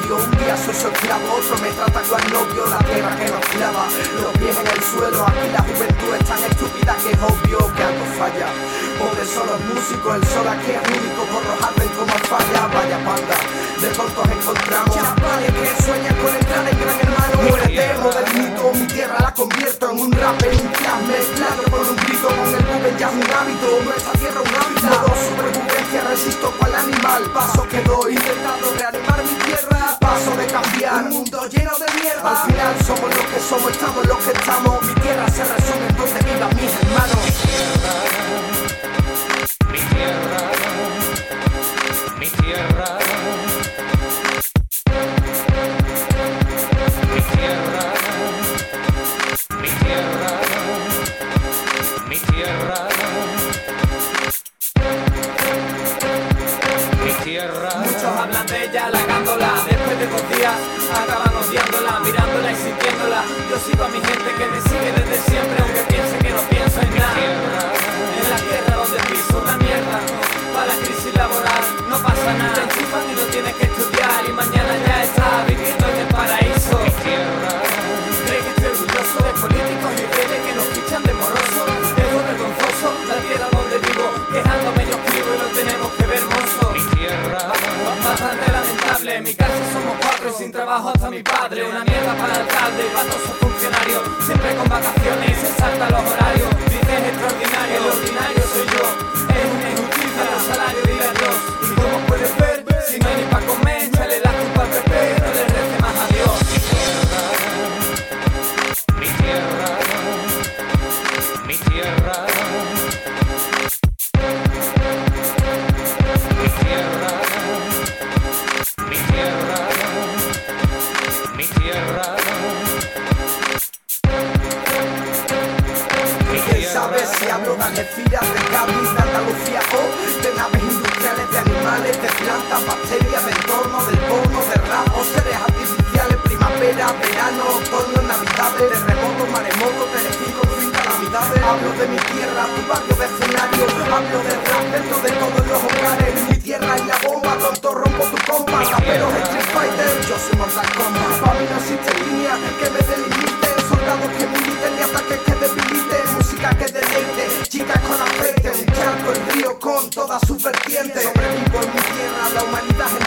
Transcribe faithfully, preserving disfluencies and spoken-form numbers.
odio. Un día soy su esclavo, otro me trata cual novio. La tierra que nos clava, los pies en el suelo. Aquí la juventud es tan estúpida que es obvio que algo falla. Pobres son los músicos, el sol aquí es único. Por los ven como falla, vaya panda. De cortos encontramos chavales que sueñan con entrar en Gran Hermano. Muérete, modernito, mi tierra la convierto en un rap, en un jazz mezclado con un grito. Con el Google ya es un hábito, nuestra tierra un hábitat. Modo supervivencia, resisto cual animal. Paso que doy, intentando reanimar mi tierra. Paso de cambiar, un mundo lleno de mierda. Al final somos los que somos, estamos los que estamos. Mi tierra se resume en donde vivan mis hermanos. Mi tierra, mi tierra, mi tierra, mi tierra, mi tierra, mi tierra. Muchos hablan de ella, halagándola. Después de dos días acaban odiándola, mirándola y sintiéndola. Yo sigo a mi gente que me sigue desde siempre, aunque piense que no pienso en nada. En la tierra donde piso una mierda, para la crisis laboral no pasa nada. Te enchufan y no tienes que estudiar y mañana ya estás viviendo en el paraíso. Mi tierra. Cree que estoy orgulloso de políticos y reyes que nos fichan de moroso. Es vergonzoso la tierra donde vivo, quejándome yo escribo y lo tenemos que ver mozo. Mi tierra. Bastante lamentable, en mi casa somos cuatro y sin trabajo hasta mi padre. Una mierda para el alcalde y para todos sus funcionarios, siempre con vacaciones y se saltan los horarios. Dices extraordinario, el ordinario soy yo. Es una injusticia el salario, dile adiós. Y como puedes ver, si no hay ni para comer, échale la culpa al P P y no le rece más a Dios. Mi tierra, mi tierra, mi tierra, mi tierra, mi tierra, mi ¿Quién tierra. sabe si hablo de Algeciras, de Cádiz, de Andalucía o de naves industriales, de animales, de plantas, bacterias, de entorno, del porno, de rap o seres artificiales, primavera, verano, otoño, navidades, terremotos, maremotos, telecinco, fin, calamidades? Hablo de mi tierra, tu barrio vecindario, hablo de rap dentro de todos los hogares. Mi tierra es la bomba, tonto rompo tu compa, raperos Street Fighter, yo soy Mortal Kombat. Para mí no existe línea que me delimite, soldados que militen y ataques que debiliten, música que deleite, chicas con aceite, un charco, el río con todas sus vertientes. Sobrevivo en mi tierra, la humanidad en